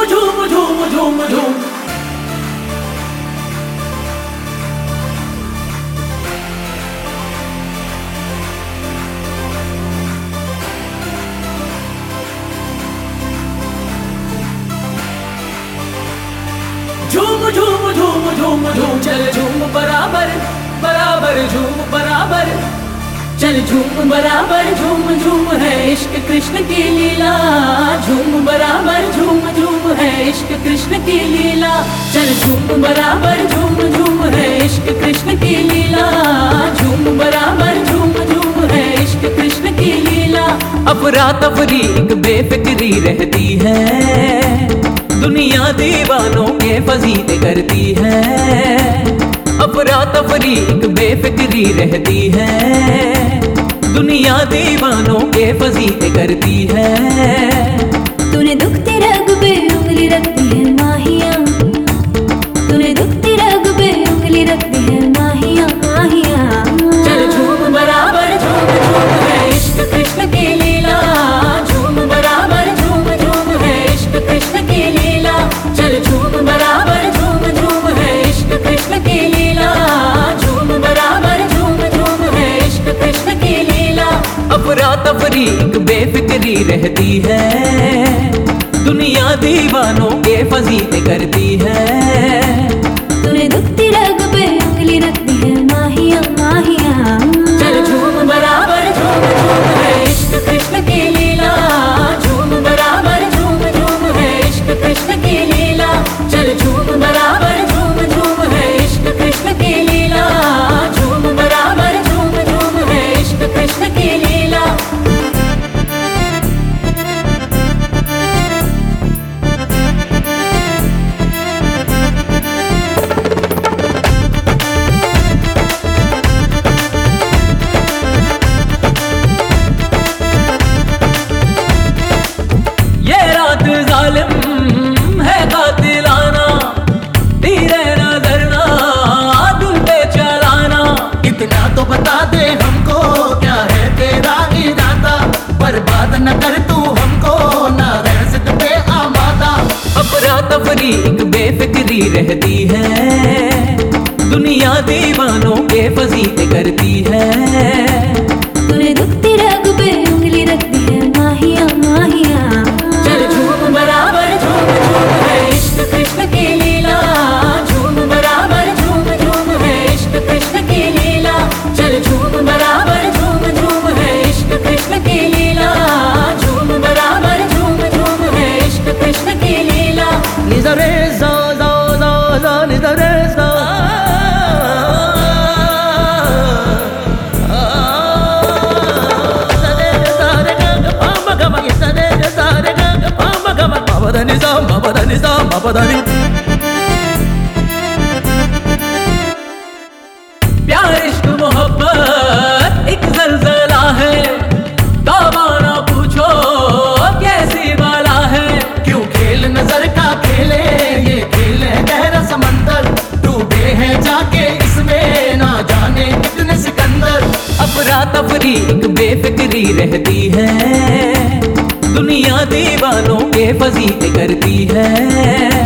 झूम झूम झूम झूम झूम झूम झूम झूम झूम चल झूम बराबर बराबर झूम बराबर चल झूम बराबर झूम झूम है इश्क कृष्ण की लीला झूम बराबर झूम झूम है इश्क कृष्ण की लीला चल झूम बराबर झूम झूम है इश्क कृष्ण की लीला झूम बराबर झूम झूम है इश्क कृष्ण की लीला। अफरा तफरी एक बेफिक्री रहती है, दुनिया दीवानों के फजीते करती है। अफरा तफरी एक बेफिक्री रहती है, दुनिया दीवानों के फजीते करती है। तूने दुखते रग पे उंगली रखती है माहिया, तूने दुखते रग पे उंगली रखती है माहिया माहिया। चल झूम बराबर झूम झूम है इश्क कृष्ण की लीला झूम बराबर झूम झूम है इश्क कृष्ण की लीला चल झूम बराबर झूम झूम है इश्क कृष्ण की लीला झूम बराबर झूम झूम है इश्क कृष्ण की लीला। अफरा तफरी एक बेफिक्री रहती है, दुनिया दीवानों के फजीते करती है। तूने दुखती रग पे उंगली रखती है माहिया माहिया। चल झूम बराबर झूम झूम है इश्क कृष्ण की लीला झूम बराबर झूम झूम है इश्क कृष्ण की लीला चल झूम बराबर झूम झूम है इश्क कृष्ण की लीला झूम बराबर झूम झूम है इश्क कृष्ण की लीला। ये रात जालिम है कातिलाना, धीरे नजर ना दिल पे चलाना। इतना तो बता दे हमको क्या है तेरा इरादा, बर्बाद न कर तू हमको ना रह सिद्ध पे आमादा। अफरा तफरी एक बेफिक्री रहती है, दुनिया दीवानों के फजीते करती है। तूने दुखती रग पे उंगली रखती है माहिया माहिया। चल झूम बराबर झूम झूम है इश्क कृष्ण की लीला झूम बराबर झूम झूम है इश्क कृष्ण की लीला चल झूम बराबर झूम झूम है इश्क कृष्ण की लीला झूम बराबर झूम झूम है इश्क कृष्ण की लीला। निजरे जा जा जा जा निजरे जा प्यार इश्क मोहब्बत एक जलजला है, दावा ना पूछो कैसी वाला है। क्यों खेल नजर का खेले ये खेल है गहरा समंदर, डूबे हैं जाके इसमें ना जाने कितने सिकंदर। अफरा तफरी एक बेफिक्री रहती है, दुनिया दीवानों के फजीते करती है।